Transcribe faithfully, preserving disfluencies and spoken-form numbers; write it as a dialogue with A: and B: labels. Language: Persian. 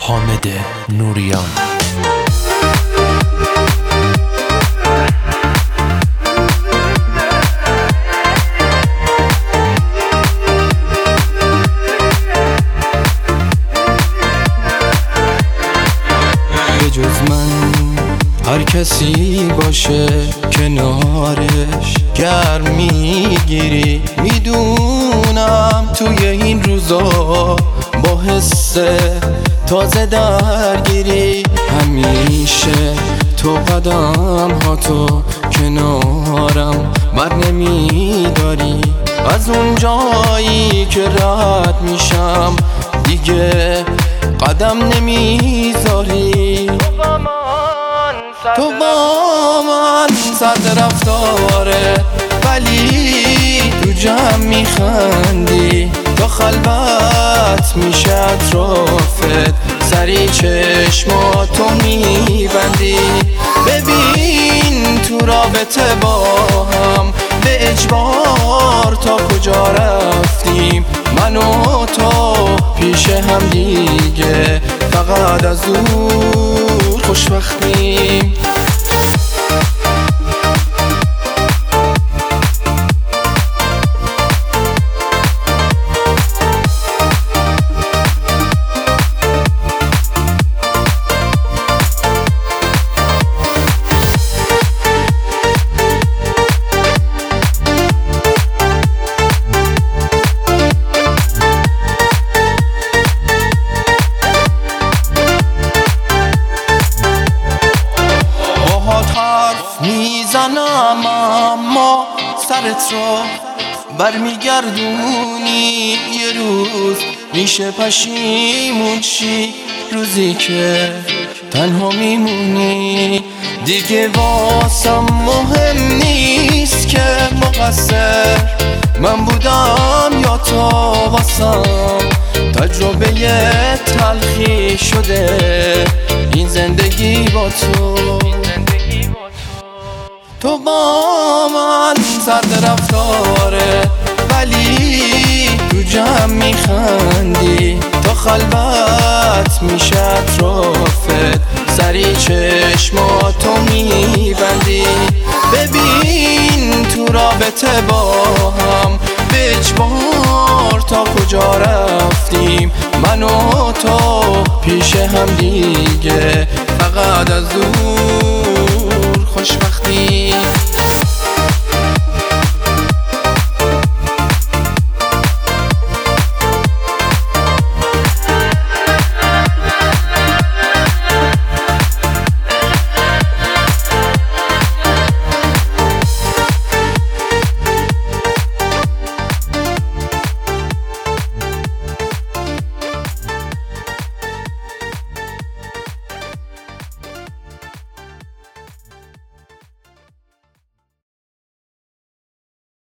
A: حامد نوریان.
B: به جز من هر کسی باشه کنارش گرم میگیری، میدونم توی این روزا با حس تازه درگیری. همیشه تو قدم ها تو کنارم بر نمیداری، از اون جایی که رد میشم دیگه قدم نمیذاری. تو با من سرد رفتاره ولی تو جمع میخندی، تا خلوت میشه اطرافت سری چشماتو میبندی. ببین تو رابطه با هم به اجبار تا کجا رفتیم، من و تو پیش هم دیگه فقط از دور خوشبختیم. میزنم اما سرت رو برمیگردونی، یه روز میشه پشیمون شی، روزی که تنها میمونی. دیگه واسم مهم نیست که مقصر من بودم یا تو، واسم تجربه تلخی شده این زندگی با تو. تو با من سرد رفتاره ولی تو جمع میخندی، تا خلوت میشه اطرافت سری چشماتو میبندی. ببین تو رابطه با هم به اجبار تا کجا رفتیم، من و تو پیش هم دیگه فقط از دور خوشبخت